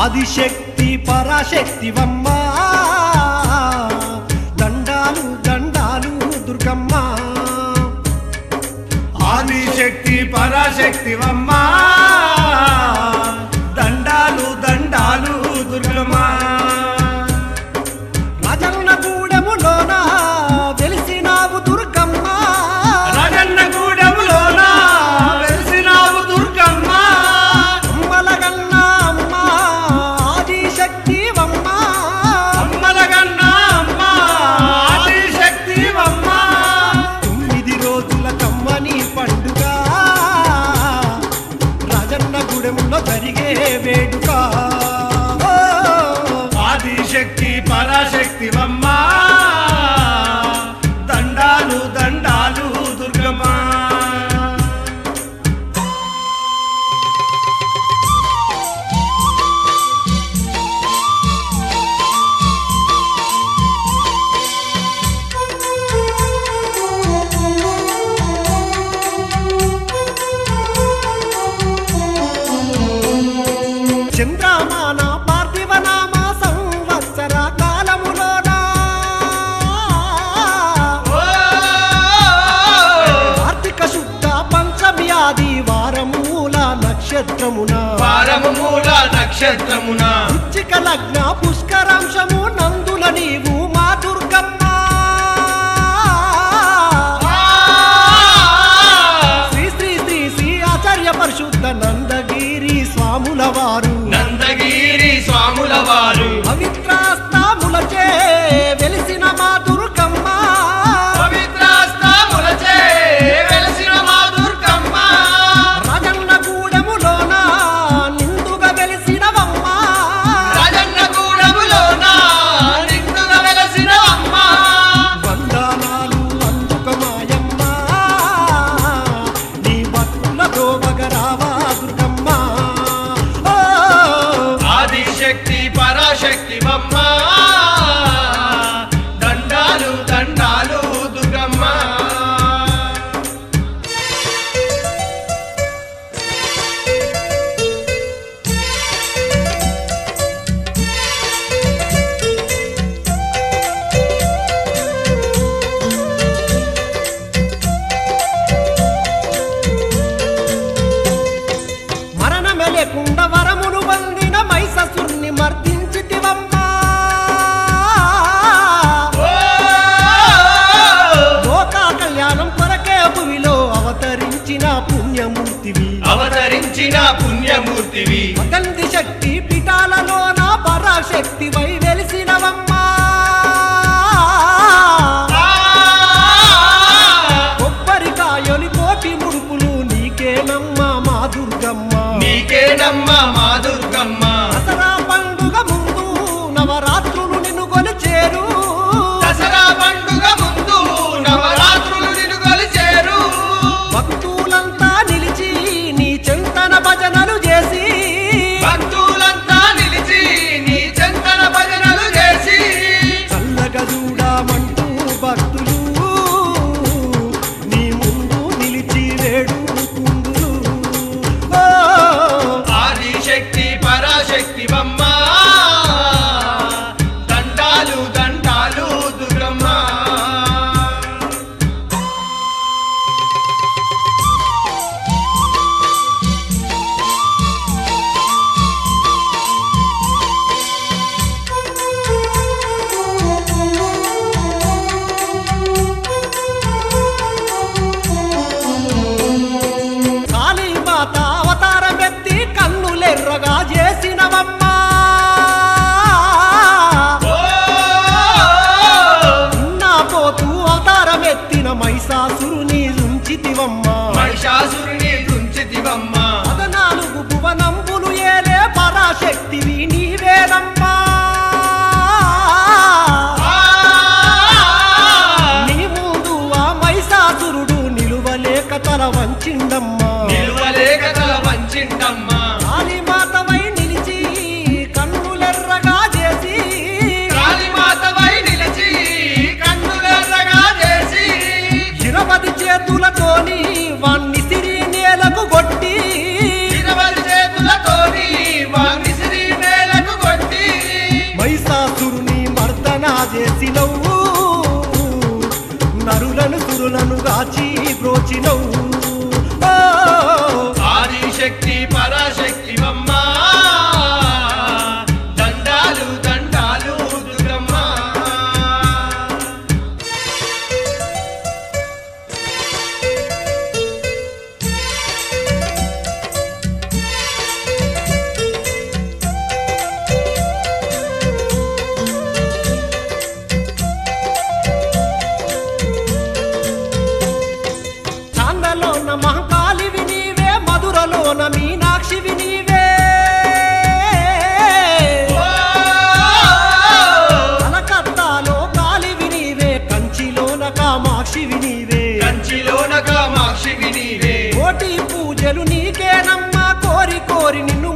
ఆదిశక్తి పరాశక్తివమ్మ దండాలు దండాలు దుర్గమ్మ ఆదిశక్తి పరాశక్తివమ్మ దండాలు దండాలు దుర్గమ్మ రాజన్నగూడెములోన వెలిసినావు దుర్గమ్మ రాజన్నగూడెములోన వెలిసినావు దుర్గమ్మ అమ్మలగన్న అమ్మ ఆదిశక్తివమ్మ అమ్మలగన్న అమ్మ ఆదిశక్తివమ్మ 9 రోజుల కమ్మని పండుగ రాజన్నగూడెంలో జరిగే వేడుక ఆదిశక్తి పరాశక్తివమ్మ దండాలు దండాలు దుర్గమ్మ చంద్రమాన పార్థివనామ సంవత్సర కాలములోన కార్తీక శుద్ధ పంచమి ఆదివారమూల నక్షత్రమున వారముమూల నక్షత్రమున వృశ్చిక లగ్న పుష్కరాంశము నందుల నీవు మా దుర్గమ్మ శ్రీ శ్రీ శ్రీ శ్రీ ఆచార్య పరిశుద్ధ నందగిరి స్వాముల వారు నందగిరి స్వాముల వారు పవిత్రాస్తాములచే వెలిసిన మా దుర్గమ్మ పవిత్రాస్తాములచే వెలసిన మా దుర్గమ్మ రాజన్నగూడెములోన నిండుగా వెలిసినవమ్మ రాజన్నగూడెములోన నిండుగా వెలసినవమ్మ వందనాలు అందుకమాయమ్మ నీ భక్తుల దోవగరావా దుర్గమ్మ ఓ ఆదిశక్తి పరాశక్తివమ్మ దండాలు దండాలు దుర్గమ్మ మరణమే లేకుండా వరమును వందిన మైససుర్ని మర్దించితివమ్మ లోకా కళ్యాణం కొరకే భువిలో అవతరించిన పుణ్యమూర్తివి అవతరించిన పుణ్యమూర్తివి అగంది శక్తి పీఠాలలోన పరాశక్తివై వెలిసినవమ్మ కొబ్బరికాయలు కోటి ముడుపులు నీకేనమ్మ మా దుర్గమ్మ నీకేనమ్మ మా దుర్గమ్మ దసరా పండుగ ముందు నవరాత్రులు నిన్ను కొలిచేరు దసరా పండుగ ముందు నవరాత్రులు నిన్ను కొలిచేరు భక్తులంతా నిలిచి నీ చింతన భజనలు చేసి భక్తులంతా నిలిచి నీ చింతన భజనలు చేసి చల్లగా చూడమంటూ భక్తులు నీ ముందు నిలిచి వేడుకుందురు ఓ ఆదిశక్తి పరాశక్తి చేసినవు నరులను సురులను గాచి బ్రోచినవు ఆదిశక్తి పరాశక్తి అమ్మా దండాలు దండాలు దుర్గమ్మ చాందలోన మహంకాళివి నీవే మధురలోన మీనాక్షివి నీవే కలకత్తాలో కాళివి నీవే కంచిలోన కామాక్షివి నీవే కంచిలోన కామాక్షివి నీవే కోటి పూజలు నీకేనమ్మా కోరి కోరి నిన్ను